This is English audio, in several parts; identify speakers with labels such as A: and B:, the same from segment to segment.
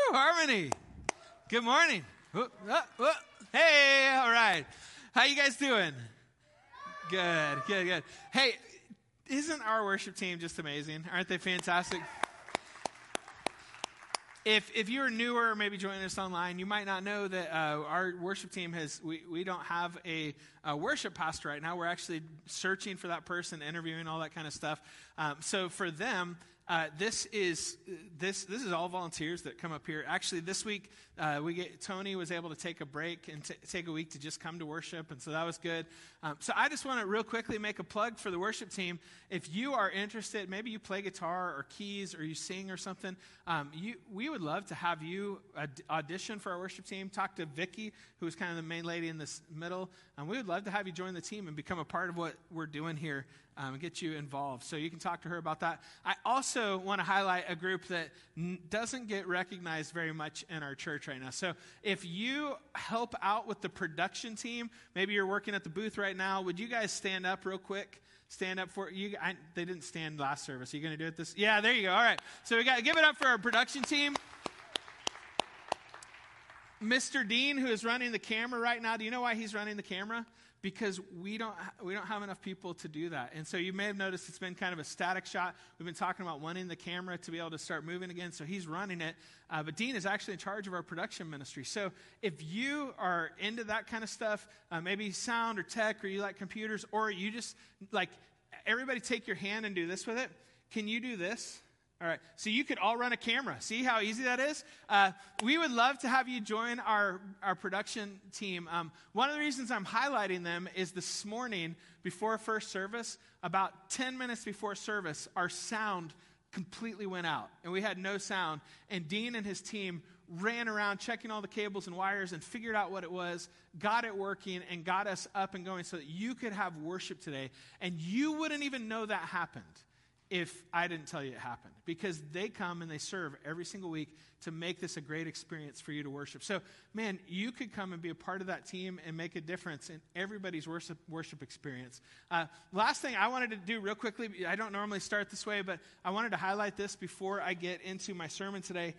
A: Harmony. Good morning. Hey, all right. How you guys doing? Good. Hey, isn't our worship team just amazing? Aren't they fantastic? If you're newer, maybe joining us online, you might not know that our worship team we don't have a worship pastor right now. We're actually searching for that person, interviewing, all that kind of stuff. So for them, this is all volunteers that come up here. Actually, this week Tony was able to take a break and take a week to just come to worship, and so that was good. So I just want to real quickly make a plug for the worship team. If you are interested, maybe you play guitar or keys or you sing or something, we would love to have you audition for our worship team. Talk to Vicky, who's kind of the main lady in this middle. We would love to have you join the team and become a part of what we're doing here. And get you involved. So you can talk to her about that. I also want to highlight a group that doesn't get recognized very much in our church right now. So if you help out with the production team, maybe you're working at the booth right now, would you guys stand up real quick? Stand up for you. They didn't stand last service. Are you going to do it this? Yeah, there you go. All right. So we got to give it up for our production team. Mr. Dean, who is running the camera right now. Do you know why he's running the camera? Because we don't have enough people to do that. And so you may have noticed it's been kind of a static shot. We've been talking about wanting the camera to be able to start moving again, so he's running it. But Dean is actually in charge of our production ministry. So if you are into that kind of stuff, maybe sound or tech, or you like computers, or you just like everybody take your hand and do this with it. Can you do this? All right, so you could all run a camera. See how easy that is? We would love to have you join our production team. One of the reasons I'm highlighting them is this morning before first service, about 10 minutes before service, our sound completely went out, and we had no sound. And Dean and his team ran around checking all the cables and wires and figured out what it was, got it working, and got us up and going so that you could have worship today. And you wouldn't even know that happened if I didn't tell you it happened, because they come and they serve every single week to make this a great experience for you to worship. So, man, you could come and be a part of that team and make a difference in everybody's worship experience. Last thing I wanted to do real quickly, I don't normally start this way, but I wanted to highlight this before I get into my sermon today,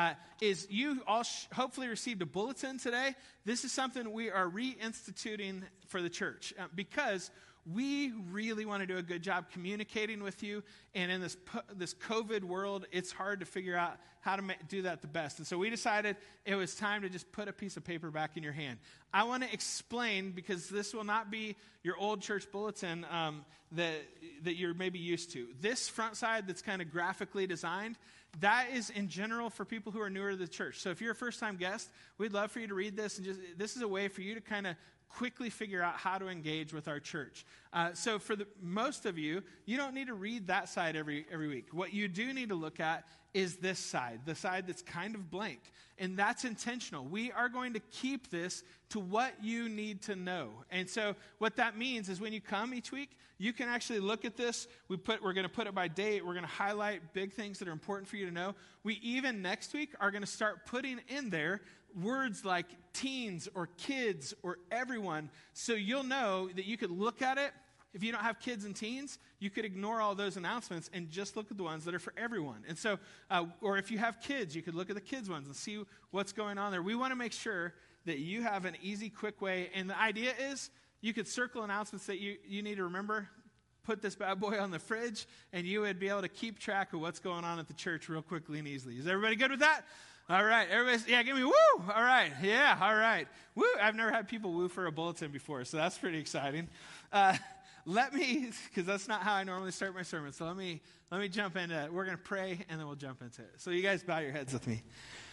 A: is you all hopefully received a bulletin today. This is something we are reinstituting for the church because we really want to do a good job communicating with you, and in this COVID world, it's hard to figure out how to do that the best. And so we decided it was time to just put a piece of paper back in your hand. I want to explain, because this will not be your old church bulletin that you're maybe used to. This front side that's kind of graphically designed, that is in general for people who are newer to the church. So if you're a first-time guest, we'd love for you to read this, and this is a way for you to kind of quickly figure out how to engage with our church. So for most of you, you don't need to read that side every week. What you do need to look at is this side, the side that's kind of blank. And that's intentional. We are going to keep this to what you need to know. And so what that means is when you come each week, you can actually look at this. We're going to put it by date. We're going to highlight big things that are important for you to know. We even next week are going to start putting in there words like teens or kids or everyone, so you'll know that you could look at it. If you don't have kids and teens, you could ignore all those announcements and just look at the ones that are for everyone. And so, or if you have kids, you could look at the kids ones and see what's going on there. We want to make sure that you have an easy, quick way. And the idea is you could circle announcements that you need to remember, put this bad boy on the fridge, and you would be able to keep track of what's going on at the church real quickly and easily. Is everybody good with that? All right, everybody's, give me woo. All right, yeah, all right. Woo, I've never had people woo for a bulletin before, so that's pretty exciting. Because that's not how I normally start my sermon, so let me jump into it. We're going to pray, and then we'll jump into it. So you guys bow your heads with me.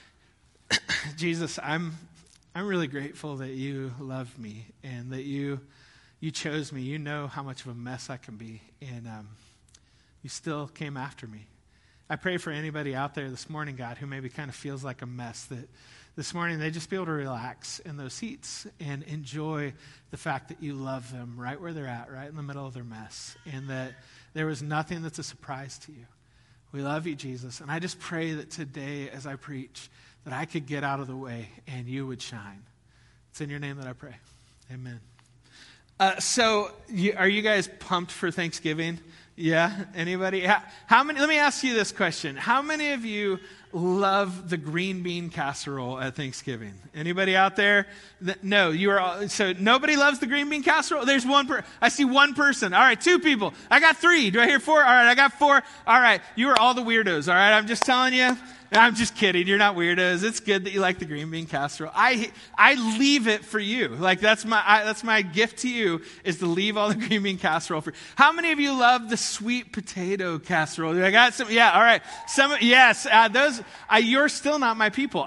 A: Jesus, I'm really grateful that you love me and that you chose me. You know how much of a mess I can be, and you still came after me. I pray for anybody out there this morning, God, who maybe kind of feels like a mess, that this morning they just be able to relax in those seats and enjoy the fact that you love them right where they're at, right in the middle of their mess, and that there was nothing that's a surprise to you. We love you, Jesus, and I just pray that today as I preach that I could get out of the way and you would shine. It's in your name that I pray. Amen. Are you guys pumped for Thanksgiving? Yeah, anybody? How many? Let me ask you this question. How many of you love the green bean casserole at Thanksgiving? Anybody out there? No, you are all, so nobody loves the green bean casserole? There's I see one person. All right, 2 people. I got 3. Do I hear 4? All right, I got 4. All right, you are all the weirdos. All right, I'm just telling you. I'm just kidding. You're not weirdos. It's good that you like the green bean casserole. I leave it for you. Like that's my gift to you is to leave all the green bean casserole for you. How many of you love the sweet potato casserole? I got some. Yeah. All right. Yes. Those. You're still not my people.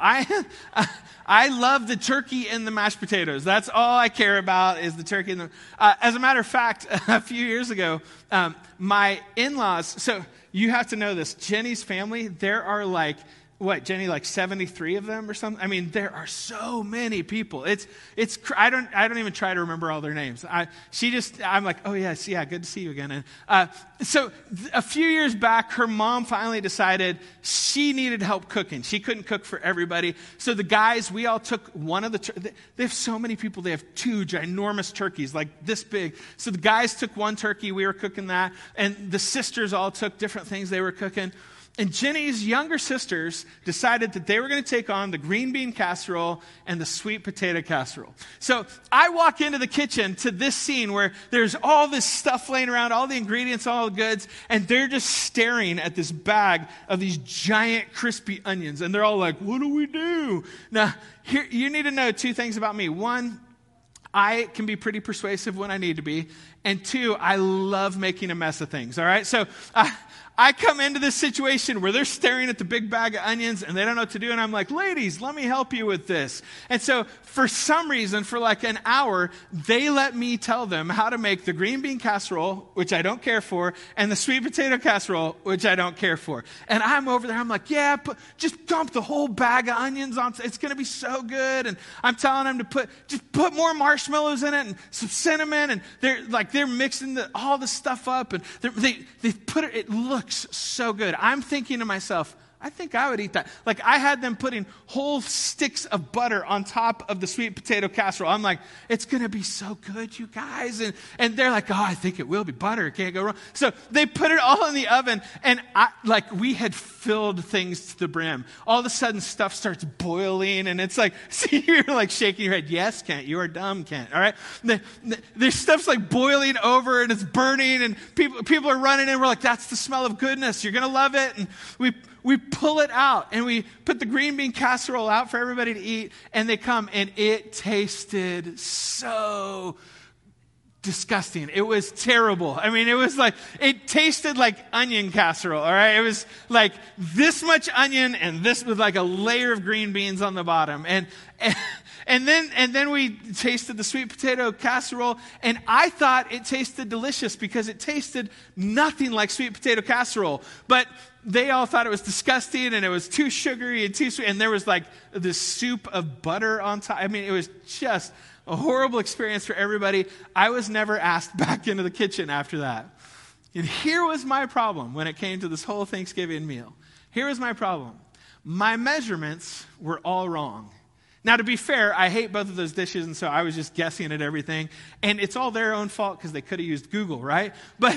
A: I love the turkey and the mashed potatoes. That's all I care about is the turkey and the. As a matter of fact, a few years ago, my in-laws. So you have to know this. Jenny's family. There are Jenny, 73 of them or something? I mean, there are so many people. I don't even try to remember all their names. I'm like, oh yes, yeah, good to see you again. And so a few years back, her mom finally decided she needed help cooking. She couldn't cook for everybody. So the guys, we all took one of they have so many people. They have 2 ginormous turkeys, like this big. So the guys took one turkey. We were cooking that. And the sisters all took different things they were cooking. And Jenny's younger sisters decided that they were going to take on the green bean casserole and the sweet potato casserole. So I walk into the kitchen to this scene where there's all this stuff laying around, all the ingredients, all the goods, and they're just staring at this bag of these giant crispy onions. And they're all like, what do we do? Now, here, you need to know 2 things about me. 1, I can be pretty persuasive when I need to be. And 2, I love making a mess of things, all right? So I come into this situation where they're staring at the big bag of onions and they don't know what to do. And I'm like, ladies, let me help you with this. And so for some reason, for like an hour, they let me tell them how to make the green bean casserole, which I don't care for, and the sweet potato casserole, which I don't care for. And I'm over there. I'm like, yeah, just dump the whole bag of onions on. It's going to be so good. And I'm telling them to put more marshmallows in it and some cinnamon. And they're mixing all the stuff up. And they put it looks so good. I'm thinking to myself, I think I would eat that. Like I had them putting whole sticks of butter on top of the sweet potato casserole. I'm like, it's going to be so good, you guys. And they're like, oh, I think it will be butter. It can't go wrong. So they put it all in the oven. And we had filled things to the brim. All of a sudden stuff starts boiling. And it's like, see, you're like shaking your head. Yes, Kent, you are dumb, Kent. All right. There's stuff's like boiling over and it's burning. And people are running in. We're like, that's the smell of goodness. You're going to love it. And we pull it out, and we put the green bean casserole out for everybody to eat, and they come, and it tasted so disgusting. It was terrible. I mean, it tasted like onion casserole, all right? It was like this much onion, and this with like a layer of green beans on the bottom. And then we tasted the sweet potato casserole, and I thought it tasted delicious because it tasted nothing like sweet potato casserole. But they all thought it was disgusting, and it was too sugary and too sweet, and there was like this soup of butter on top. I mean, it was just a horrible experience for everybody. I was never asked back into the kitchen after that. And here was my problem when it came to this whole Thanksgiving meal. Here was my problem. My measurements were all wrong. Now, to be fair, I hate both of those dishes, and so I was just guessing at everything. And it's all their own fault because they could have used Google, right?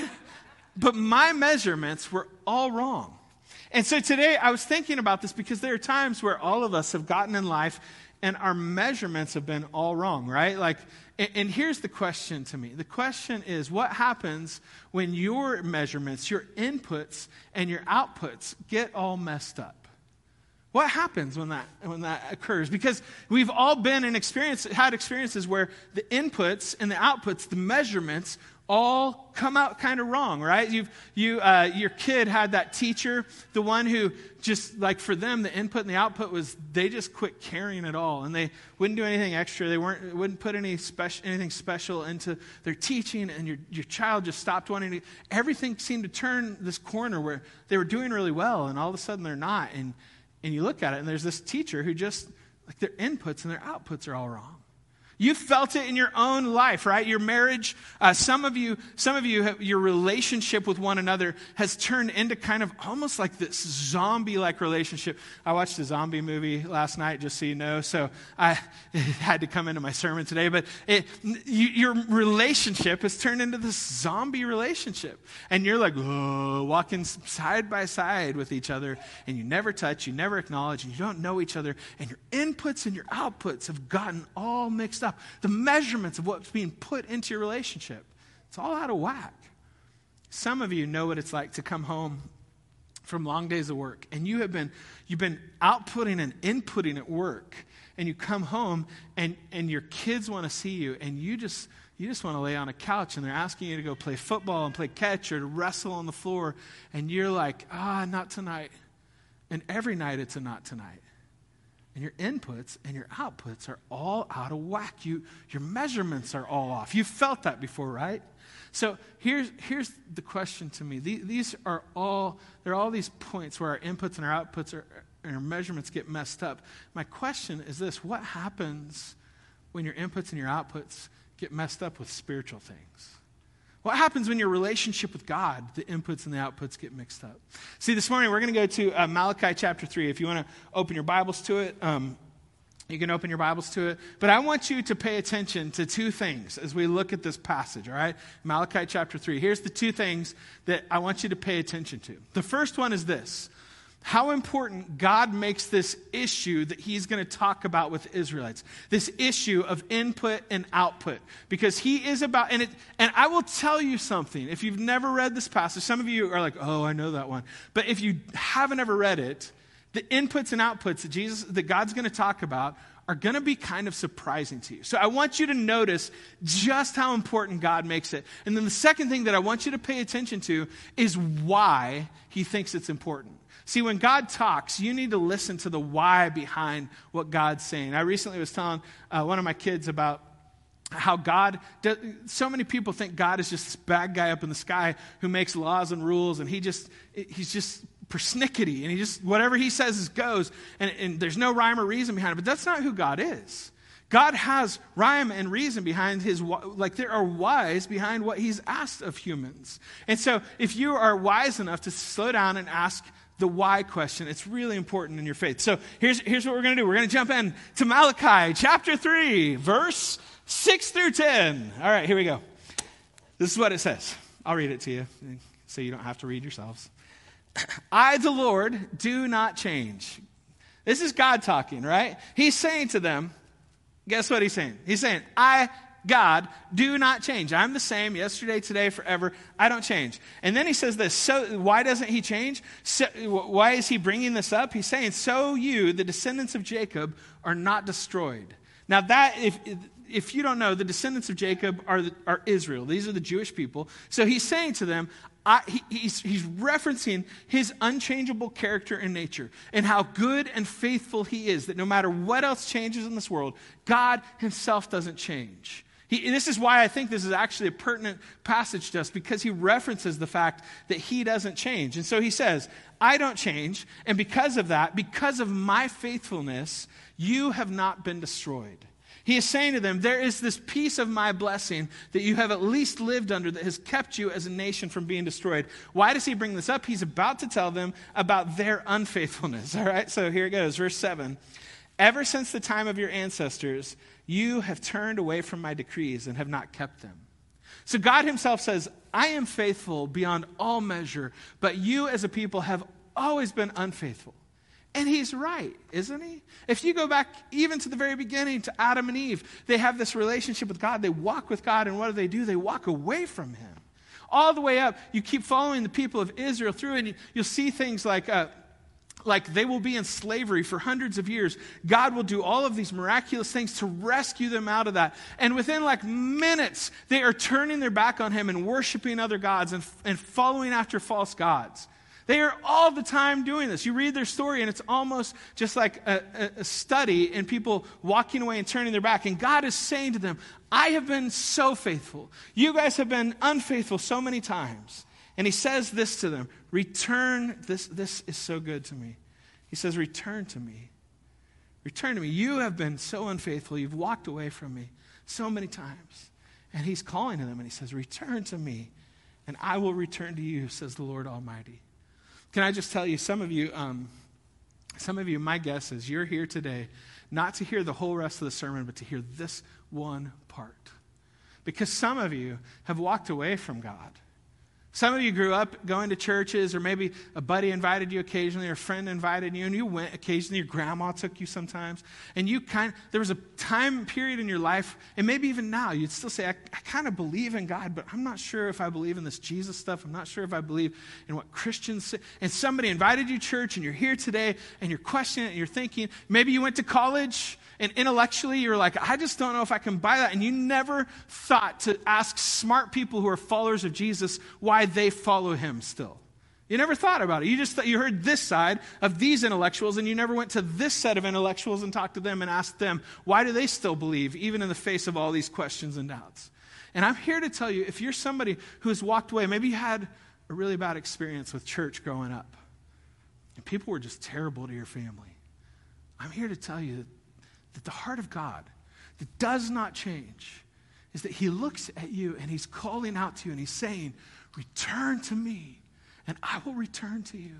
A: But my measurements were all wrong. And so today I was thinking about this because there are times where all of us have gotten in life and our measurements have been all wrong, right? And here's the question to me. The question is, what happens when your measurements, your inputs, and your outputs get all messed up? What happens when that occurs? Because we've all been had experiences where the inputs and the outputs, the measurements, all come out kind of wrong, right? Your kid had that teacher, the one who just like for them, the input and the output was they just quit caring at all, and they wouldn't do anything extra. They wouldn't put anything special into their teaching, and your child just stopped wanting to. Everything seemed to turn this corner where they were doing really well, and all of a sudden they're not. And you look at it, and there's this teacher who just like their inputs and their outputs are all wrong. You felt it in your own life, right? Your marriage, some of you, your relationship with one another has turned into kind of almost like this zombie-like relationship. I watched a zombie movie last night, just so you know, so it had to come into my sermon today. But your relationship has turned into this zombie relationship. And you're like, walking side by side with each other, and you never touch, you never acknowledge, and you don't know each other, and your inputs and your outputs have gotten all mixed up. The measurements of what's being put into your relationship, it's all out of whack. Some of you know what it's like to come home from long days of work, and you've been outputting and inputting at work, and you come home and your kids want to see you, and you just want to lay on a couch, and they're asking you to go play football and play catch or to wrestle on the floor, and you're like, not tonight. And every night it's a not tonight. And your inputs and your outputs are all out of whack. Your measurements are all off. You've felt that before, right? So here's the question to me. There are all these points where our inputs and our outputs and our measurements get messed up. My question is this: what happens when your inputs and your outputs get messed up with spiritual things? What happens when your relationship with God, the inputs and the outputs, get mixed up? See, this morning we're going to go to Malachi chapter 3. If you want to open your Bibles to it, you can open your Bibles to it. But I want you to pay attention to two things as we look at this passage, all right? Malachi chapter 3. Here's the two things that I want you to pay attention to. The first one is this: how important God makes this issue that he's going to talk about with the Israelites. This issue of input and output. Because he is about, and I will tell you something. If you've never read this passage, some of you are like, I know that one. But if you haven't ever read it, the inputs and outputs that God's going to talk about are going to be kind of surprising to you. So I want you to notice just how important God makes it. And then the second thing that I want you to pay attention to is why he thinks it's important. See, when God talks, you need to listen to the why behind what God's saying. I recently was telling one of my kids about how so many people think God is just this bad guy up in the sky who makes laws and rules, and he's just persnickety, and whatever he says goes, and there's no rhyme or reason behind it. But that's not who God is. God has rhyme and reason behind there are whys behind what he's asked of humans. And so if you are wise enough to slow down and ask the why question, it's really important in your faith. So here's what we're going to do. We're going to jump in to Malachi chapter 3, verse 6 through 10. All right, here we go. This is what it says. I'll read it to you so you don't have to read yourselves. I, the Lord, do not change. This is God talking, right? He's saying to them, guess what he's saying? He's saying, I, God, do not change. I'm the same yesterday, today, forever. I don't change. And then he says this. So why doesn't he change? So, why is he bringing this up? He's saying, so you, the descendants of Jacob, are not destroyed. Now that, if you don't know, the descendants of Jacob are Israel. These are the Jewish people. So he's saying to them, he's referencing his unchangeable character and nature and how good and faithful he is, that no matter what else changes in this world, God himself doesn't change. This is why I think this is actually a pertinent passage to us, because he references the fact that he doesn't change. And so he says, I don't change, and because of that, because of my faithfulness, you have not been destroyed. He is saying to them, there is this piece of my blessing that you have at least lived under that has kept you as a nation from being destroyed. Why does he bring this up? He's about to tell them about their unfaithfulness. All right, so here it goes, verse 7. Ever since the time of your ancestors, you have turned away from my decrees and have not kept them. So God himself says, I am faithful beyond all measure, but you as a people have always been unfaithful. And he's right, isn't he? If you go back even to the very beginning, to Adam and Eve, they have this relationship with God. They walk with God, and what do? They walk away from him. All the way up, you keep following the people of Israel through, and you'll see things like they will be in slavery for hundreds of years. God will do all of these miraculous things to rescue them out of that. And within minutes, they are turning their back on him and worshiping other gods and following after false gods. They are all the time doing this. You read their story, and it's almost just like a study in people walking away and turning their back. And God is saying to them, I have been so faithful. You guys have been unfaithful so many times. And he says this to them, return. This is so good to me. He says, return to me. Return to me. You have been so unfaithful. You've walked away from me. so many times. And he's calling to them and he says, return to me and I will return to you, says the Lord Almighty. Can I just tell you, some of you, my guess is you're here today not to hear the whole rest of the sermon, but to hear this one part. Because some of you have walked away from God. Some of you grew up going to churches, or maybe a buddy invited you occasionally, or a friend invited you, and you went occasionally. Your grandma took you sometimes. And there was a time period in your life, and maybe even now, you'd still say, I kind of believe in God, but I'm not sure if I believe in this Jesus stuff. I'm not sure if I believe in what Christians say. And somebody invited you to church, and you're here today, and you're questioning it, and you're thinking, maybe you went to college, and intellectually, you're like, I just don't know if I can buy that. And you never thought to ask smart people who are followers of Jesus why they follow him still. You never thought about it. You just thought you heard this side of these intellectuals, and you never went to this set of intellectuals and talked to them and asked them, why do they still believe, even in the face of all these questions and doubts? And I'm here to tell you, if you're somebody who has walked away, maybe you had a really bad experience with church growing up, and people were just terrible to your family. I'm here to tell you that the heart of God that does not change is that he looks at you and he's calling out to you and he's saying, return to me and I will return to you.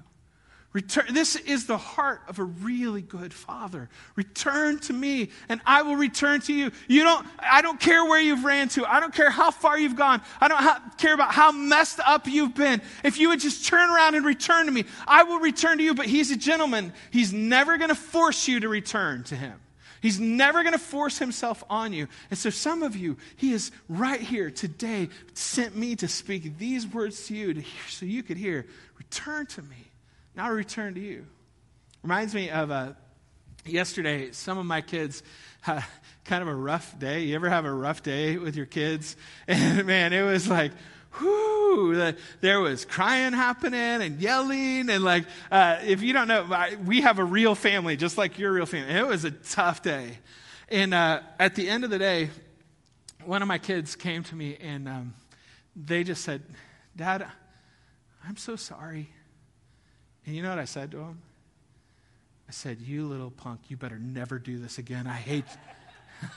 A: This is the heart of a really good father. Return to me and I will return to you. I don't care where you've ran to. I don't care how far you've gone. I don't care about how messed up you've been. If you would just turn around and return to me, I will return to you. But he's a gentleman. He's never going to force you to return to him. He's never going to force himself on you. And so some of you, he is right here today, sent me to speak these words to you so you could hear, return to me. Now I return to you. Reminds me of yesterday, some of my kids had kind of a rough day. You ever have a rough day with your kids? And man, it was like, whoo, there was crying happening and yelling. And if you don't know, we have a real family, just like your real family. It was a tough day. And at the end of the day, one of my kids came to me and they just said, Dad, I'm so sorry. And you know what I said to him? I said, you little punk, you better never do this again. I hate you.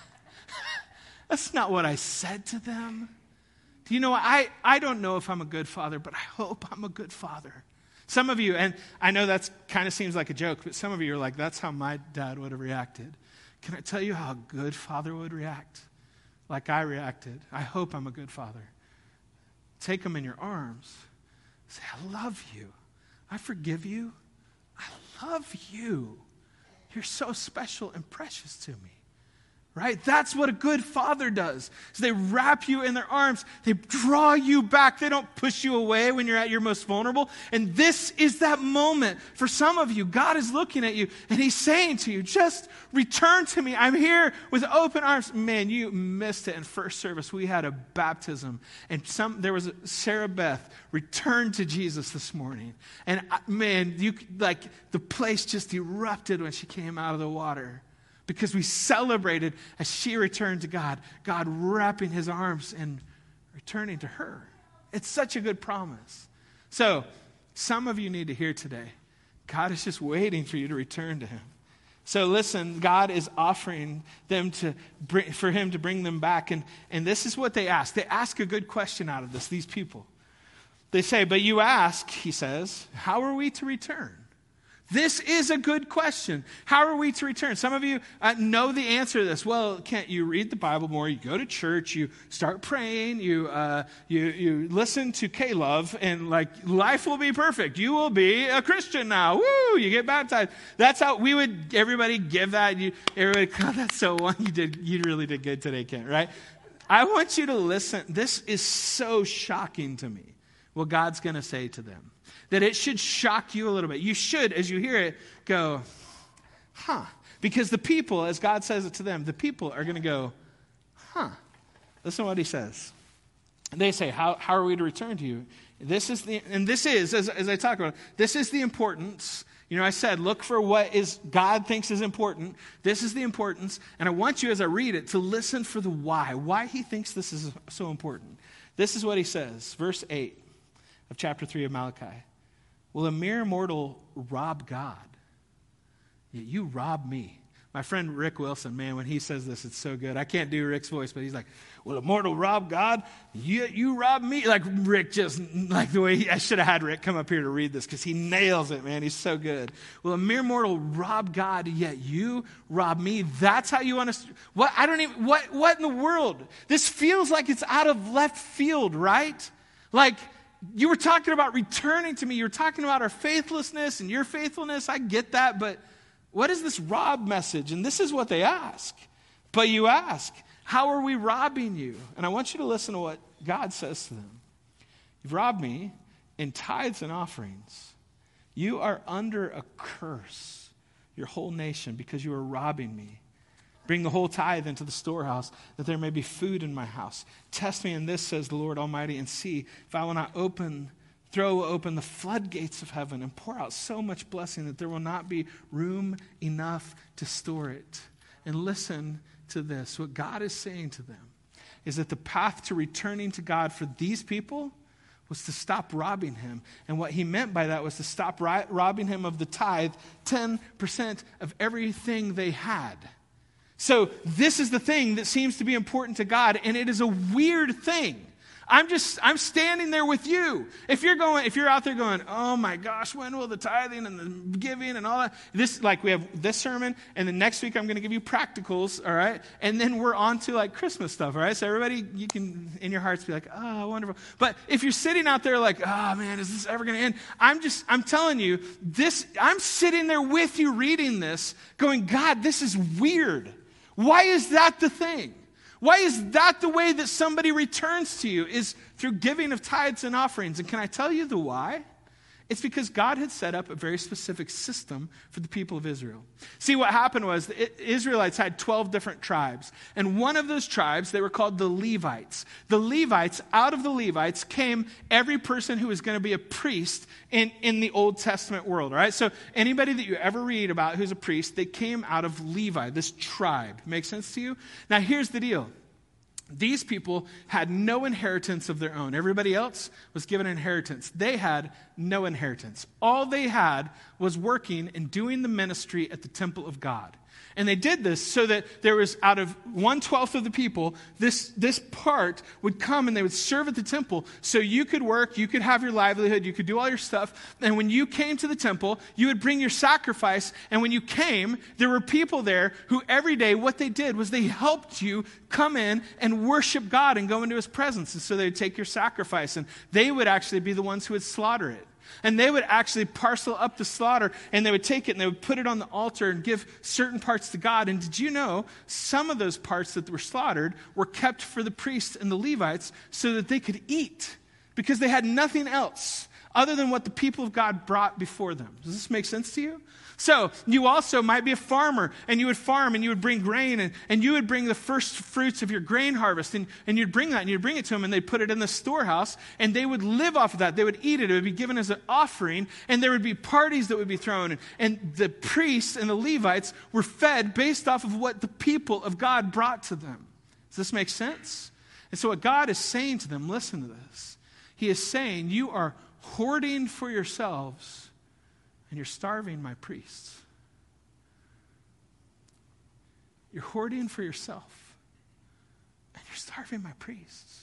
A: That's not what I said to them. Do you know, I don't know if I'm a good father, but I hope I'm a good father. Some of you, and I know that kind of seems like a joke, but some of you are like, that's how my dad would have reacted. Can I tell you how a good father would react? Like I reacted. I hope I'm a good father. Take him in your arms. Say, I love you. I forgive you. I love you. You're so special and precious to me. Right? That's what a good father does. So they wrap you in their arms. They draw you back. They don't push you away when you're at your most vulnerable. And this is that moment. For some of you, God is looking at you and he's saying to you, just return to me. I'm here with open arms. Man, you missed it in first service. We had a baptism. And there was Sarah Beth returned to Jesus this morning. And man, the place just erupted when she came out of the water. Because we celebrated as she returned to God, God wrapping his arms and returning to her. It's such a good promise. So, some of you need to hear today, God is just waiting for you to return to him. So listen, God is offering them for him to bring them back. And this is what they ask. They ask a good question out of this, these people. They say, but you ask, he says, how are we to return? This is a good question. How are we to return? Some of you know the answer to this. Well, can't you read the Bible more? You go to church, you start praying, you listen to K-Love, and life will be perfect. You will be a Christian now. Woo! You get baptized. That's how everybody give that. Everybody, oh, that's so one. You really did good today, Kent, right? I want you to listen. This is so shocking to me, what God's going to say to them. That it should shock you a little bit. You should, as you hear it, go, huh. Because the people, as God says it to them, the people are going to go, huh. Listen to what he says. They say, how are we to return to you? This is, as I talk about it, this is the importance. You know, I said, look for what God thinks is important. This is the importance. And I want you, as I read it, to listen for the why he thinks this is so important. This is what he says, verse 8 of chapter 3 of Malachi. Will a mere mortal rob God? Yet you rob me. My friend Rick Wilson, man, when he says this, it's so good. I can't do Rick's voice, but he's like, will a mortal rob God? You rob me? Like Rick just, like the way I should have had Rick come up here to read this because he nails it, man. He's so good. Will a mere mortal rob God, yet you rob me? That's how you want to, what in the world? This feels like it's out of left field, right? Like, you were talking about returning to me. You were talking about our faithlessness and your faithfulness. I get that, but what is this rob message? And this is what they ask. But you ask, how are we robbing you? And I want you to listen to what God says to them. You've robbed me in tithes and offerings. You are under a curse, your whole nation, because you are robbing me. Bring the whole tithe into the storehouse, that there may be food in my house. Test me in this, says the Lord Almighty, and see if I will not throw open the floodgates of heaven and pour out so much blessing that there will not be room enough to store it. And listen to this. What God is saying to them is that the path to returning to God for these people was to stop robbing him. And what he meant by that was to stop robbing him of the tithe, 10% of everything they had. So this is the thing that seems to be important to God, and it is a weird thing. I'm standing there with you. If you're out there going, oh my gosh, when will the tithing and the giving and all that? We have this sermon, and then next week I'm going to give you practicals, all right? And then we're on to like Christmas stuff, all right? So everybody, you can in your hearts be like, oh, wonderful. But if you're sitting out there like, oh man, is this ever going to end? I'm telling you, I'm sitting there with you reading this, going, God, this is weird. Why is that the thing? Why is that the way that somebody returns to you, is through giving of tithes and offerings? And can I tell you the why? It's because God had set up a very specific system for the people of Israel. See, what happened was the Israelites had 12 different tribes. And one of those tribes, they were called the Levites. The Levites, out of the Levites came every person who was going to be a priest in the Old Testament world. All right? So anybody that you ever read about who's a priest, they came out of Levi, this tribe. Make sense to you? Now, here's the deal. These people had no inheritance of their own. Everybody else was given an inheritance. They had no inheritance. All they had was working and doing the ministry at the temple of God. And they did this so that there was, out of 1/12 of the people, this part would come and they would serve at the temple. So you could work, you could have your livelihood, you could do all your stuff. And when you came to the temple, you would bring your sacrifice. And when you came, there were people there who every day what they did was they helped you come in and worship God and go into his presence. And so they would take your sacrifice and they would actually be the ones who would slaughter it. And they would actually parcel up the slaughter, and they would take it and they would put it on the altar and give certain parts to God. And did you know some of those parts that were slaughtered were kept for the priests and the Levites so that they could eat, because they had nothing else other than what the people of God brought before them. Does this make sense to you? So you also might be a farmer, and you would farm and you would bring grain, and you would bring the first fruits of your grain harvest, and you'd bring that and you'd bring it to them, and they'd put it in the storehouse, and they would live off of that. They would eat it. It would be given as an offering, and there would be parties that would be thrown, and the priests and the Levites were fed based off of what the people of God brought to them. Does this make sense? And so what God is saying to them, listen to this. He is saying, you are hoarding for yourselves, and you're starving my priests. You're hoarding for yourself, and you're starving my priests.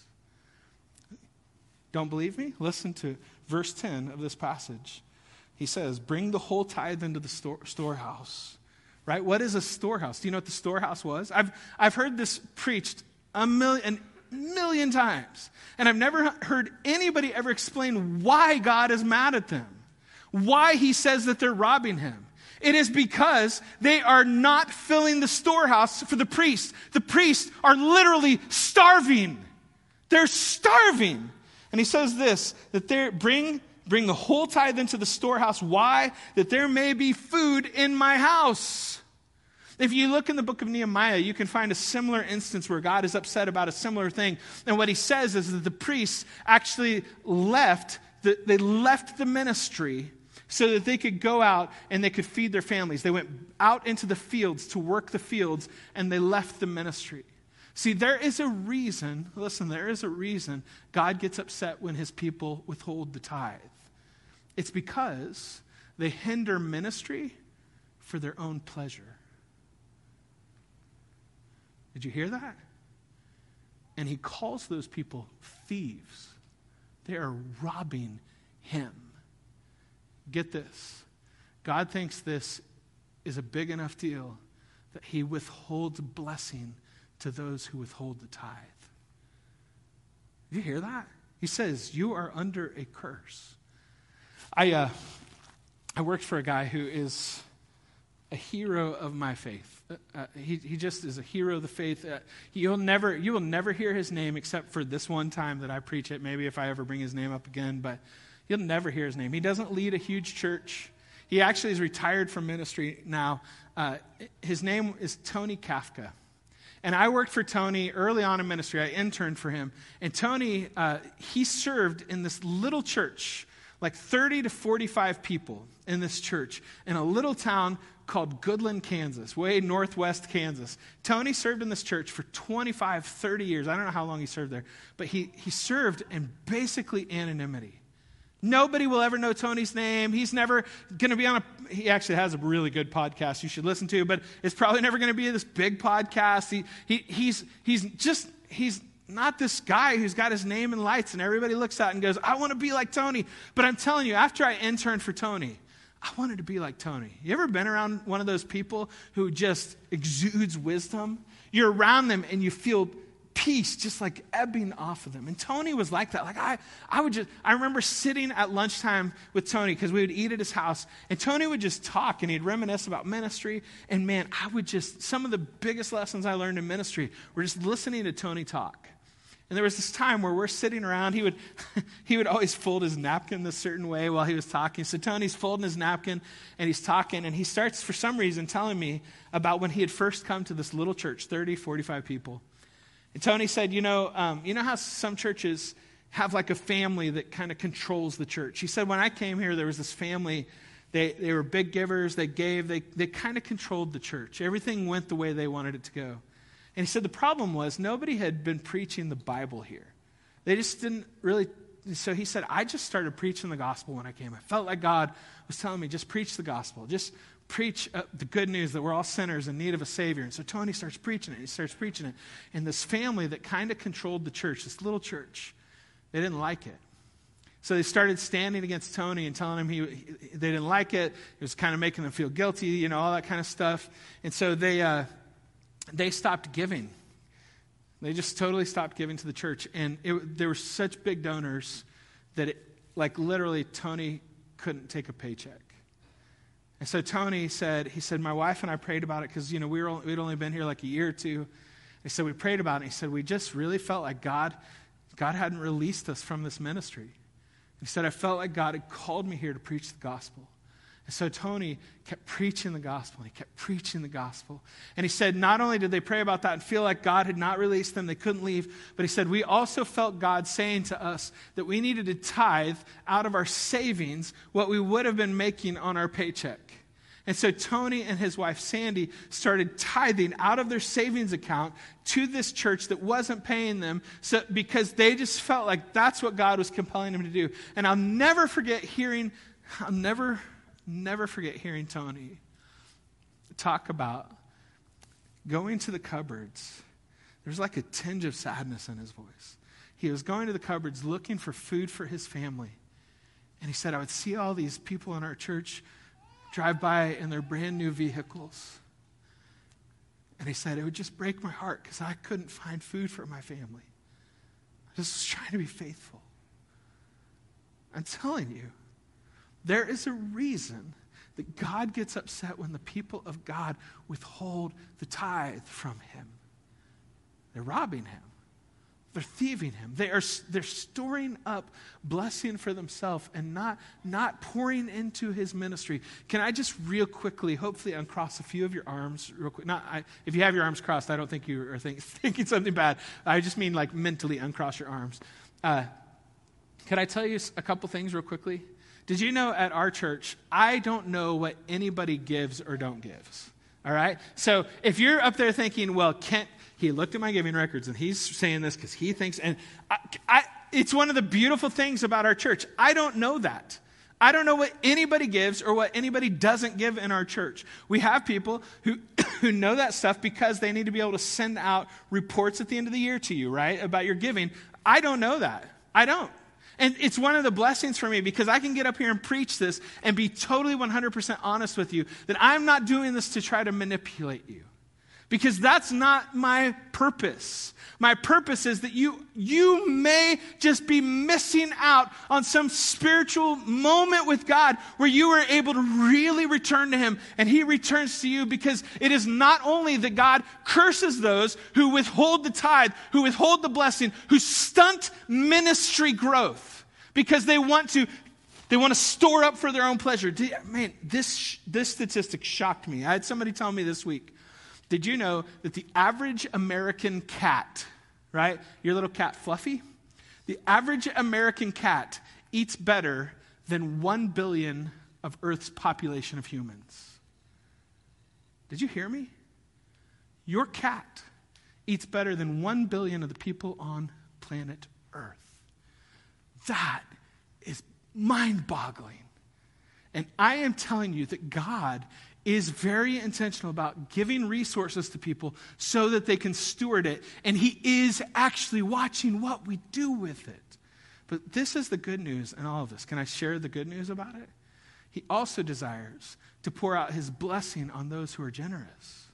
A: Don't believe me? Listen to verse 10 of this passage. He says, bring the whole tithe into the storehouse. Right? What is a storehouse? Do you know what the storehouse was? I've heard this preached a million times, and I've never heard anybody ever explain why God is mad at them. Why he says that they're robbing him. It is because they are not filling the storehouse for the priests. The priests are literally starving. They're starving. And he says this, that they bring the whole tithe into the storehouse. Why? That there may be food in my house. If you look in the book of Nehemiah, you can find a similar instance where God is upset about a similar thing. And what he says is that the priests actually left the ministry so that they could go out and they could feed their families. They went out into the fields to work the fields, and they left the ministry. See, there is a reason God gets upset when his people withhold the tithe. It's because they hinder ministry for their own pleasure. Did you hear that? And he calls those people thieves. They are robbing him. Get this. God thinks this is a big enough deal that he withholds blessing to those who withhold the tithe. Did you hear that? He says, you are under a curse. I worked for a guy who is a hero of my faith. He just is a hero of the faith. You will never hear his name except for this one time that I preach it. Maybe if I ever bring his name up again, but you'll never hear his name. He doesn't lead a huge church. He actually is retired from ministry now. His name is Tony Kafka. And I worked for Tony early on in ministry. I interned for him. And Tony, he served in this little church, like 30 to 45 people in this church, in a little town called Goodland, Kansas, way northwest Kansas. Tony served in this church for 25, 30 years. I don't know how long he served there. But he served in basically anonymity. Nobody will ever know Tony's name. He's never going to be on he actually has a really good podcast you should listen to, but it's probably never going to be this big podcast. He's not this guy who's got his name in lights and everybody looks at it and goes, I want to be like Tony. But I'm telling you, after I interned for Tony, I wanted to be like Tony. You ever been around one of those people who just exudes wisdom? You're around them and you feel peace just like ebbing off of them. And Tony was like that. Like I remember sitting at lunchtime with Tony because we would eat at his house, and Tony would just talk and he'd reminisce about ministry. And man, some of the biggest lessons I learned in ministry were just listening to Tony talk. And there was this time where we're sitting around. He would always fold his napkin this certain way while he was talking. So Tony's folding his napkin and he's talking, and he starts for some reason telling me about when he had first come to this little church, 30, 45 people. And Tony said, you know how some churches have like a family that kind of controls the church? He said, when I came here, there was this family. They were big givers. They gave. They kind of controlled the church. Everything went the way they wanted it to go. And he said the problem was nobody had been preaching the Bible here. They just didn't really. So he said, I just started preaching the gospel when I came. I felt like God was telling me, just preach the gospel. Just preach the good news that we're all sinners in need of a Savior. And so Tony starts preaching it. He starts preaching it. And this family that kind of controlled the church, this little church, they didn't like it. So they started standing against Tony and telling him they didn't like it. It was kind of making them feel guilty, all that kind of stuff. And so they stopped giving. They just totally stopped giving to the church. And there were such big donors that literally Tony couldn't take a paycheck. And so Tony said, my wife and I prayed about it because, we'd only been here like a year or two. He said, we prayed about it. He said, we just really felt like God hadn't released us from this ministry. He said, I felt like God had called me here to preach the gospel. And so Tony kept preaching the gospel, and he kept preaching the gospel. And he said, not only did they pray about that and feel like God had not released them, they couldn't leave, but he said, we also felt God saying to us that we needed to tithe out of our savings what we would have been making on our paycheck. And so Tony and his wife Sandy started tithing out of their savings account to this church that wasn't paying them, because they just felt like that's what God was compelling them to do. And I'll never forget hearing Tony talk about going to the cupboards. There's like a tinge of sadness in his voice. He was going to the cupboards looking for food for his family. And he said, I would see all these people in our church drive by in their brand new vehicles. And he said, it would just break my heart because I couldn't find food for my family. I just was trying to be faithful. I'm telling you, there is a reason that God gets upset when the people of God withhold the tithe from him. They're robbing him. They're thieving him. They're storing up blessing for themselves and not pouring into his ministry. Can I just real quickly, hopefully uncross a few of your arms real quick? If you have your arms crossed, I don't think you are thinking something bad. I just mean like mentally uncross your arms. Can I tell you a couple things real quickly? Did you know at our church, I don't know what anybody gives or don't gives. All right? So if you're up there thinking, well, Kent, he looked at my giving records and he's saying this because he thinks, and it's one of the beautiful things about our church. I don't know that. I don't know what anybody gives or what anybody doesn't give in our church. We have people who, who know that stuff because they need to be able to send out reports at the end of the year to you, right, about your giving. I don't know that. I don't. And it's one of the blessings for me because I can get up here and preach this and be totally 100% honest with you that I'm not doing this to try to manipulate you. Because that's not my purpose. My purpose is that you may just be missing out on some spiritual moment with God where you are able to really return to Him and He returns to you, because it is not only that God curses those who withhold the tithe, who withhold the blessing, who stunt ministry growth because they want to store up for their own pleasure. Man, this statistic shocked me. I had somebody tell me this week, did you know that the average American cat, right, your little cat Fluffy, the average American cat eats better than 1 billion of Earth's population of humans? Did you hear me? Your cat eats better than 1 billion of the people on planet Earth. That is mind-boggling. And I am telling you that God is very intentional about giving resources to people so that they can steward it. And He is actually watching what we do with it. But this is the good news in all of this. Can I share the good news about it? He also desires to pour out His blessing on those who are generous.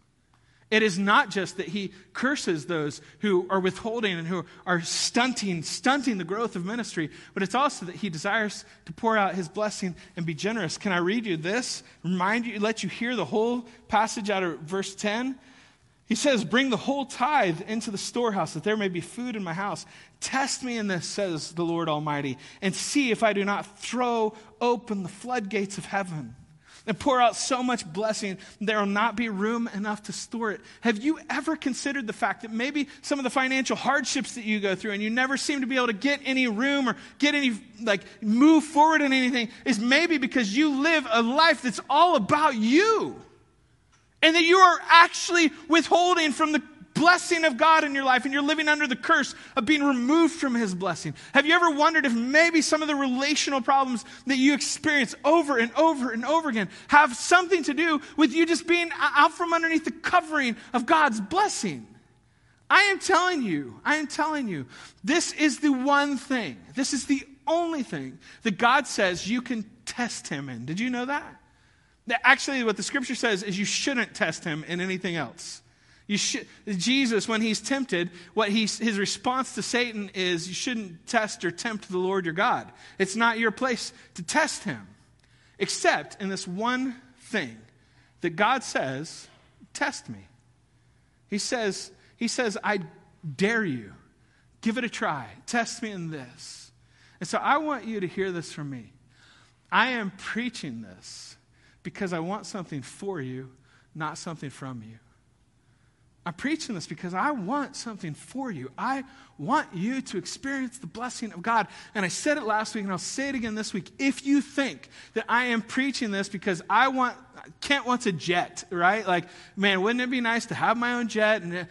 A: It is not just that He curses those who are withholding and who are stunting the growth of ministry, but it's also that He desires to pour out His blessing and be generous. Can I read you this? Let you hear the whole passage out of verse 10. He says, "Bring the whole tithe into the storehouse, that there may be food in my house. Test me in this, says the Lord Almighty, and see if I do not throw open the floodgates of heaven and pour out so much blessing, there will not be room enough to store it." Have you ever considered the fact that maybe some of the financial hardships that you go through and you never seem to be able to get any room or get any, move forward in anything, is maybe because you live a life that's all about you, and that you are actually withholding from the blessing of God in your life, and you're living under the curse of being removed from His blessing? Have you ever wondered if maybe some of the relational problems that you experience over and over and over again have something to do with you just being out from underneath the covering of God's blessing? I am telling you, this is the one thing, this is the only thing that God says you can test Him in. Did you know that? Actually, what the Scripture says is you shouldn't test Him in anything else. Jesus, when He's tempted, his response to Satan is, you shouldn't test or tempt the Lord your God. It's not your place to test Him, except in this one thing that God says, test me. He says, I dare you. Give it a try. Test me in this. And so I want you to hear this from me. I am preaching this because I want something for you, not something from you. I'm preaching this because I want something for you. I want you to experience the blessing of God. And I said it last week, and I'll say it again this week. If you think that I am preaching this because Kent wants a jet, right? Man, wouldn't it be nice to have my own jet? And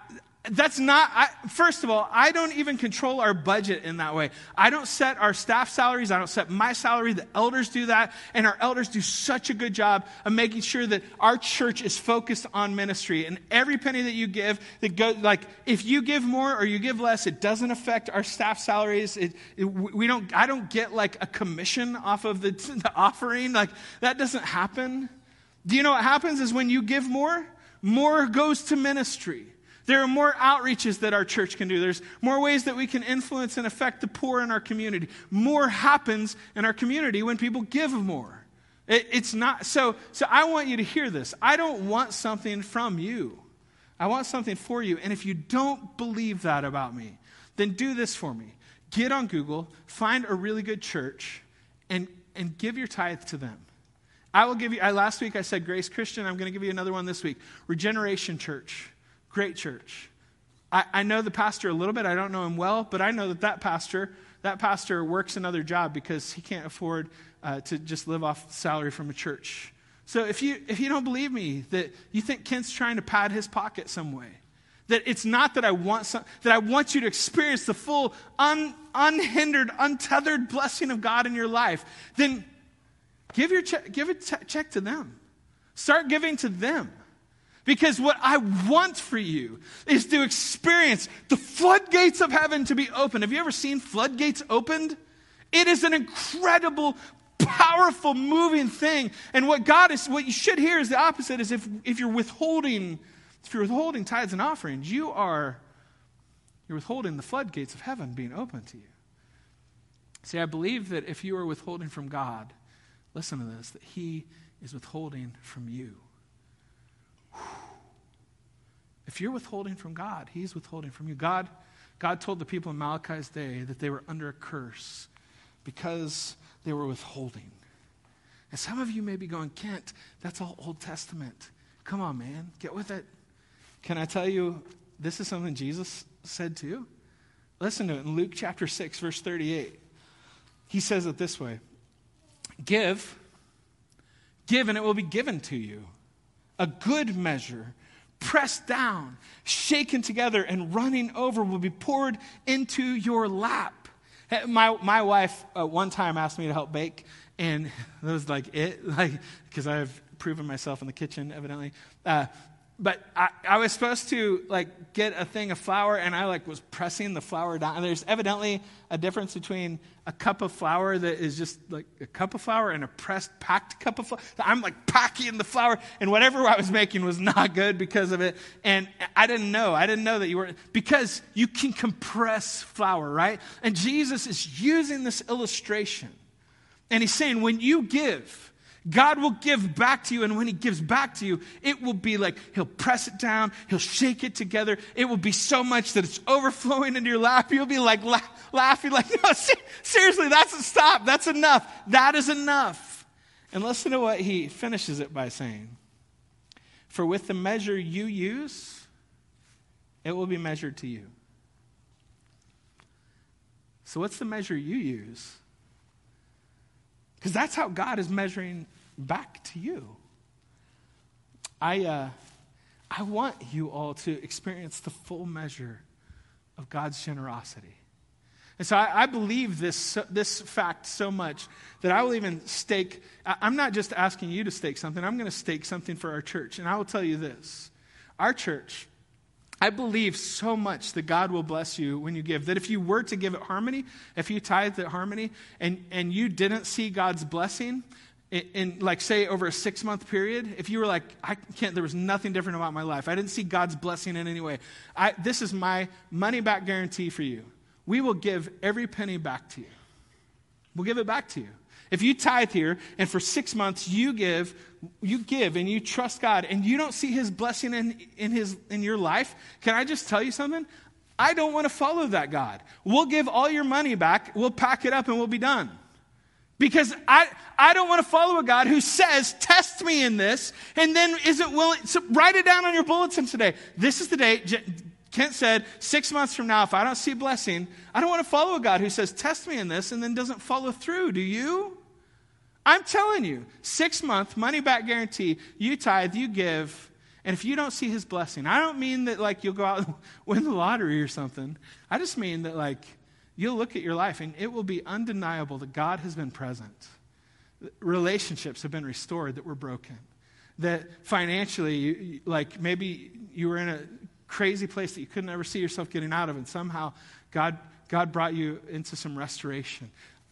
A: first of all, I don't even control our budget in that way. I don't set our staff salaries. I don't set my salary. The elders do that. And our elders do such a good job of making sure that our church is focused on ministry. And every penny that you give, if you give more or you give less, it doesn't affect our staff salaries. I don't get a commission off of the offering. That doesn't happen. Do you know what happens is when you give more goes to ministry. There are more outreaches that our church can do. There's more ways that we can influence and affect the poor in our community. More happens in our community when people give more. It's not so I want you to hear this. I don't want something from you. I want something for you. And if you don't believe that about me, then do this for me. Get on Google, find a really good church, and give your tithe to them. I will give you, last week I said Grace Christian. I'm going to give you another one this week. Regeneration Church. Great church. I know the pastor a little bit. I don't know him well, but I know that pastor works another job because he can't afford to just live off salary from a church. So if you don't believe me, that you think Kent's trying to pad his pocket some way, that it's not that I want you to experience the full, unhindered, untethered blessing of God in your life, then give a check to them. Start giving to them. Because what I want for you is to experience the floodgates of heaven to be opened. Have you ever seen floodgates opened? It is an incredible, powerful, moving thing. And what you should hear is the opposite, is if you're withholding tithes and offerings, you're withholding the floodgates of heaven being open to you. See, I believe that if you are withholding from God, listen to this, that he is withholding from you. If you're withholding from God, he's withholding from you. God told the people in Malachi's day that they were under a curse because they were withholding. And some of you may be going, Kent, that's all Old Testament. Come on, man, get with it. Can I tell you, this is something Jesus said too? Listen to it in Luke chapter 6, verse 38. He says it this way, Give and it will be given to you. A good measure, pressed down, shaken together, and running over will be poured into your lap. My wife one time asked me to help bake, and that was because I've proven myself in the kitchen, evidently. But I was supposed to get a thing of flour, and I was pressing the flour down. And there's evidently a difference between a cup of flour that is just a cup of flour and a pressed, packed cup of flour. I'm packing the flour, and whatever I was making was not good because of it. And I didn't know that you weren't, because you can compress flour, right? And Jesus is using this illustration. And he's saying, when you give, God will give back to you, and when he gives back to you, it will be he'll press it down, he'll shake it together. It will be so much that it's overflowing into your lap. You'll be laughing no, seriously, stop, that's enough. That is enough. And listen to what he finishes it by saying. For with the measure you use, it will be measured to you. So what's the measure you use? Because that's how God is measuring back to you. I want you all to experience the full measure of God's generosity. And so I believe this fact so much that I will even stake. I'm not just asking you to stake something. I'm going to stake something for our church. And I will tell you this. Our church, I believe so much that God will bless you when you give. That if you were to give at Harmony, if you tithed at Harmony, and you didn't see God's blessing in say over a 6-month period, if you were there was nothing different about my life. I didn't see God's blessing in any way. This is my money back guarantee for you. We will give every penny back to you. We'll give it back to you. If you tithe here and for 6 months you give and you trust God and you don't see his blessing in your life, can I just tell you something? I don't want to follow that God. We'll give all your money back, we'll pack it up, and we'll be done. Because I don't want to follow a God who says, test me in this, and then isn't willing. So write it down on your bulletin today. This is the date. Kent said, 6 months from now, if I don't see blessing, I don't want to follow a God who says, test me in this, and then doesn't follow through. Do you? I'm telling you, 6-month money back guarantee, you tithe, you give, and if you don't see his blessing, I don't mean that you'll go out and win the lottery or something. I just mean that you'll look at your life and it will be undeniable that God has been present. Relationships have been restored that were broken. That financially, maybe you were in a crazy place that you couldn't ever see yourself getting out of, and somehow God brought you into some restoration.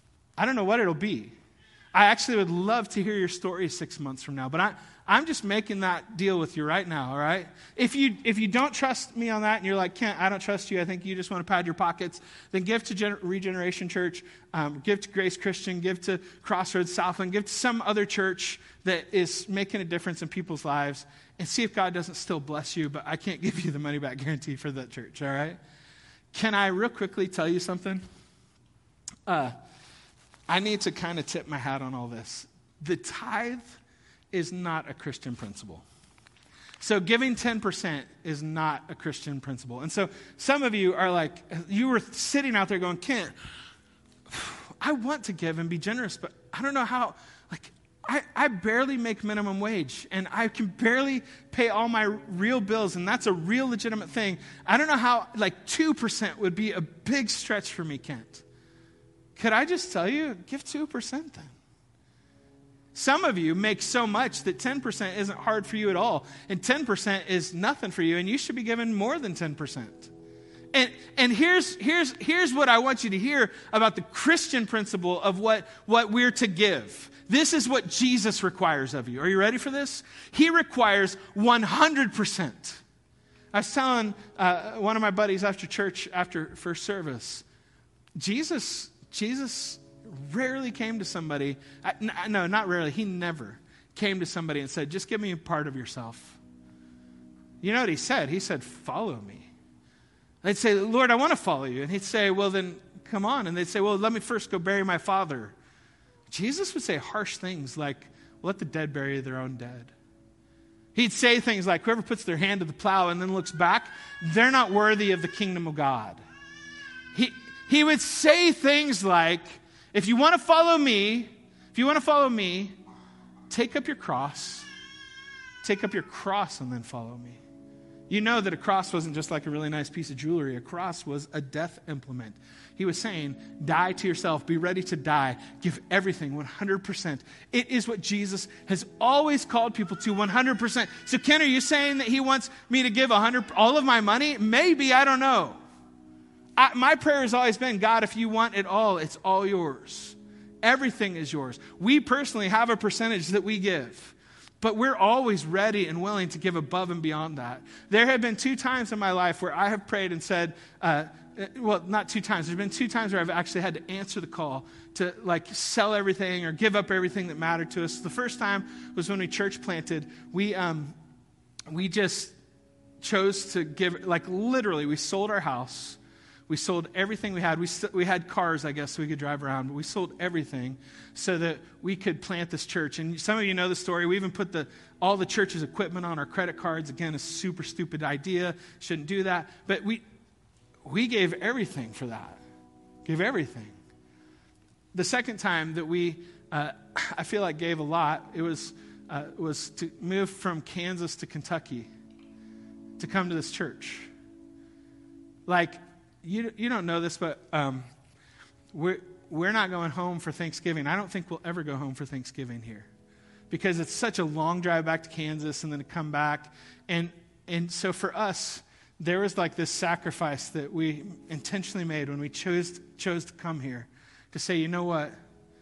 A: I don't know what it'll be. I actually would love to hear your story 6 months from now, but I'm just making that deal with you right now, all right? If you don't trust me on that and you're like, Kent, I don't trust you, I think you just want to pad your pockets, then give to Regeneration Church, give to Grace Christian, give to Crossroads Southland, give to some other church that is making a difference in people's lives, and see if God doesn't still bless you, but I can't give you the money back guarantee for that church, all right? Can I real quickly tell you something? I need to kind of tip my hat on all this. The tithe is not a Christian principle. So giving 10% is not a Christian principle. And so some of you are you were sitting out there going, Kent, I want to give and be generous, but I don't know how. I barely make minimum wage, and I can barely pay all my real bills, and that's a real legitimate thing. I don't know how 2% would be a big stretch for me, Kent. Could I just tell you, give 2% then? Some of you make so much that 10% isn't hard for you at all, and 10% is nothing for you, and you should be given more than 10%. And here's what I want you to hear about the Christian principle of what we're to give. This is what Jesus requires of you. Are you ready for this? He requires 100%. I was telling one of my buddies after church, after first service, Jesus rarely came to somebody. No, not rarely. He never came to somebody and said, just give me a part of yourself. You know what he said? He said, follow me. They'd say, Lord, I want to follow you. And he'd say, well, then come on. And they'd say, well, let me first go bury my father. Jesus would say harsh things like, let the dead bury their own dead. He'd say things like, whoever puts their hand to the plow and then looks back, they're not worthy of the kingdom of God. He would say things like, if you want to follow me, take up your cross and then follow me. You know that a cross wasn't just like a really nice piece of jewelry. A cross was a death implement. He was saying, die to yourself. Be ready to die. Give everything, 100%. It is what Jesus has always called people to, 100%. So, Ken, are you saying that he wants me to give all of my money? Maybe, I don't know. My prayer has always been, God, if you want it all, it's all yours. Everything is yours. We personally have a percentage that we give. But we're always ready and willing to give above and beyond that. There have been 2 times in my life where I have prayed and said, well, not 2 times. There's been 2 times where I've actually had to answer the call to like sell everything or give up everything that mattered to us. The first time was when we church planted. We just chose to give, like literally, we sold our house. We sold everything we had. We had cars, I guess, so we could drive around. But we sold everything so that we could plant this church. And some of you know the story. We even put all the church's equipment on our credit cards. Again, a super stupid idea. Shouldn't do that. But we gave everything for that. Gave everything. The second time that we, I feel like gave a lot, it was to move from Kansas to Kentucky to come to this church. Like, you don't know this, but we're not going home for Thanksgiving. I don't think we'll ever go home for Thanksgiving here because it's such a long drive back to Kansas and then to come back. And so for us, there was like this sacrifice that we intentionally made when we chose to come here to say, you know what?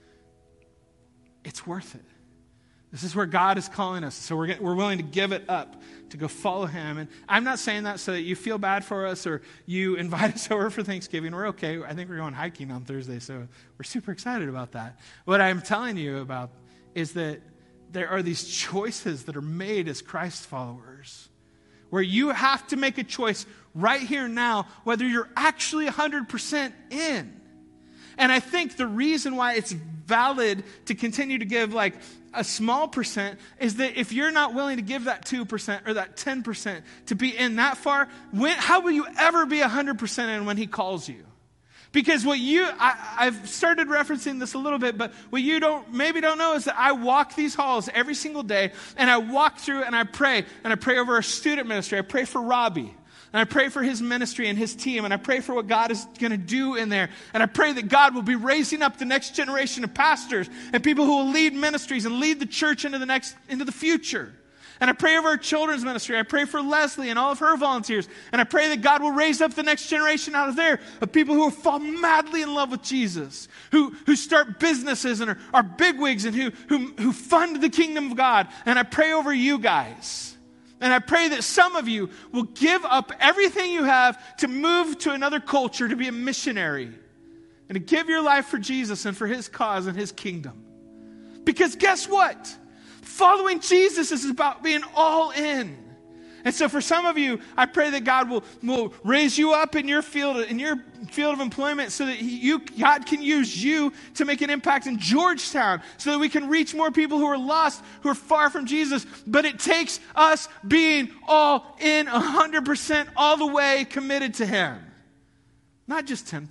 A: It's worth it. This is where God is calling us. So we're willing to give it up to go follow him. And I'm not saying that so that you feel bad for us or you invite us over for Thanksgiving. We're okay. I think we're going hiking on Thursday, so we're super excited about that. What I'm telling you about is that there are these choices that are made as Christ followers where you have to make a choice right here now whether you're actually 100% in. And I think the reason why it's valid to continue to give like a small percent is that if you're not willing to give that 2% or that 10% to be in that far, how will you ever be 100% in when he calls you? Because I've started referencing this a little bit, but what you maybe don't know is that I walk these halls every single day, and I walk through and I pray over our student ministry. I pray for Robbie. And I pray for his ministry and his team. And I pray for what God is going to do in there. And I pray that God will be raising up the next generation of pastors and people who will lead ministries and lead the church into the future. And I pray over our children's ministry. I pray for Leslie and all of her volunteers. And I pray that God will raise up the next generation out of there of people who fall madly in love with Jesus, who start businesses and are bigwigs and who fund the kingdom of God. And I pray over you guys. And I pray that some of you will give up everything you have to move to another culture, to be a missionary, and to give your life for Jesus and for his cause and his kingdom. Because guess what? Following Jesus is about being all in. And so for some of you, I pray that God will raise you up in your field of employment so that God can use you to make an impact in Georgetown so that we can reach more people who are lost, who are far from Jesus. But it takes us being all in 100% all the way committed to him. Not just 10%.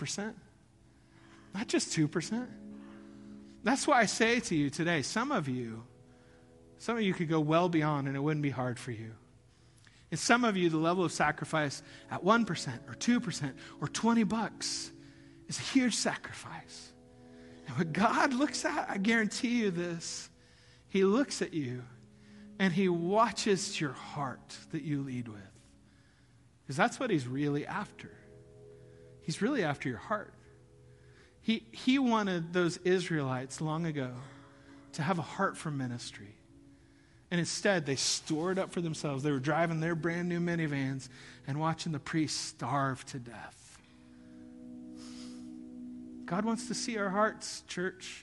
A: Not just 2%. That's why I say to you today, some of you could go well beyond and it wouldn't be hard for you. And some of you, the level of sacrifice at 1% or 2% or $20 is a huge sacrifice. And what God looks at, I guarantee you this, He looks at you and he watches your heart that you lead with. Because that's what he's really after. He's really after your heart. He wanted those Israelites long ago to have a heart for ministry. And instead, they stored up for themselves. They were driving their brand new minivans and watching the priests starve to death. God wants to see our hearts, church.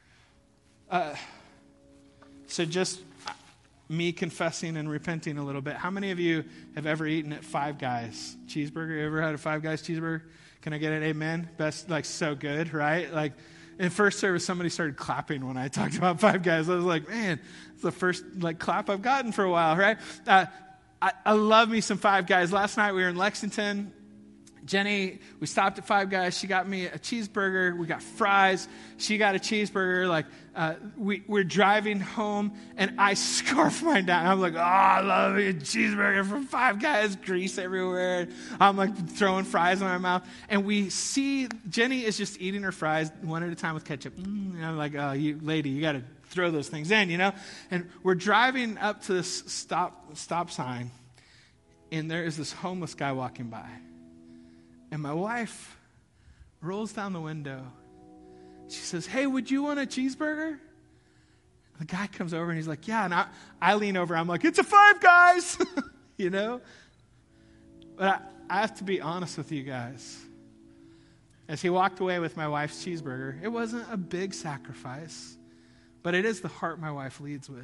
A: So just me confessing and repenting a little bit. How many of you have ever eaten at Five Guys cheeseburger? You ever had a Five Guys cheeseburger? Can I get an amen? Best, like, so good, right? Like, in first service, somebody started clapping when I talked about Five Guys. I was like, man, it's the first, like, clap I've gotten for a while, right? I love me some Five Guys. Last night we were in Lexington. Jenny, we stopped at Five Guys. She got me a cheeseburger. We got fries. She got a cheeseburger. Like, we're driving home, and I scarf mine down. I'm like, oh, I love a cheeseburger from Five Guys. Grease everywhere. I'm like throwing fries in my mouth. And we see Jenny is just eating her fries one at a time with ketchup. And I'm like, oh, you lady, you got to throw those things in, you know? And we're driving up to this stop sign, and there is this homeless guy walking by. And my wife rolls down the window. She says, hey, would you want a cheeseburger? The guy comes over and he's like, yeah. And I lean over. I'm like, it's a Five Guys, you know? But I have to be honest with you guys. As he walked away with my wife's cheeseburger, it wasn't a big sacrifice, but it is the heart my wife leads with.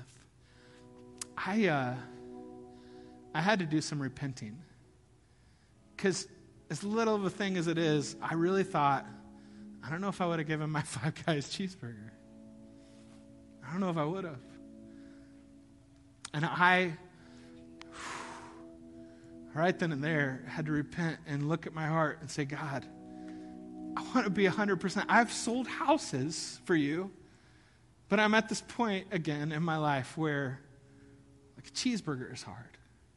A: I had to do some repenting. Because as little of a thing as it is, I really thought, I don't know if I would have given my Five Guys cheeseburger. I don't know if I would have. And I, right then and there, had to repent and look at my heart and say, God, I want to be 100%. I've sold houses for you, but I'm at this point again in my life where, like, a cheeseburger is hard.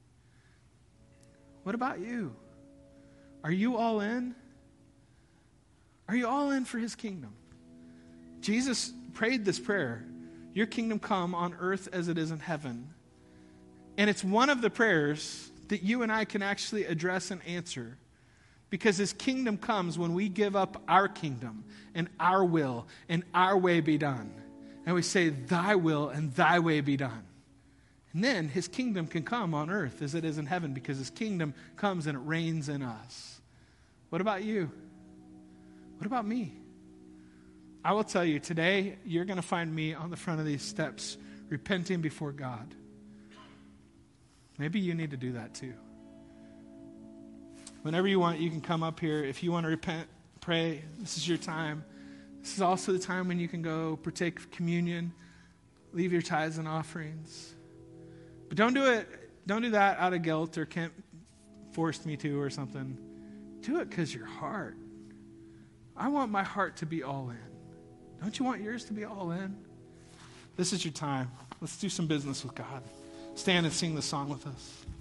A: What about you? Are you all in? Are you all in for his kingdom? Jesus prayed this prayer, your kingdom come on earth as it is in heaven. And it's one of the prayers that you and I can actually address and answer, because his kingdom comes when we give up our kingdom and our will and our way be done. And we say, thy will and thy way be done. And then his kingdom can come on earth as it is in heaven, because his kingdom comes and it reigns in us. What about you? What about me? I will tell you, today you're going to find me on the front of these steps repenting before God. Maybe you need to do that too. Whenever you want, you can come up here. If you want to repent, pray, this is your time. This is also the time when you can go partake of communion, leave your tithes and offerings. But don't do that out of guilt or can't force me to or something. Do it because your heart. I want my heart to be all in. Don't you want yours to be all in? This is your time. Let's do some business with God. Stand and sing the song with us.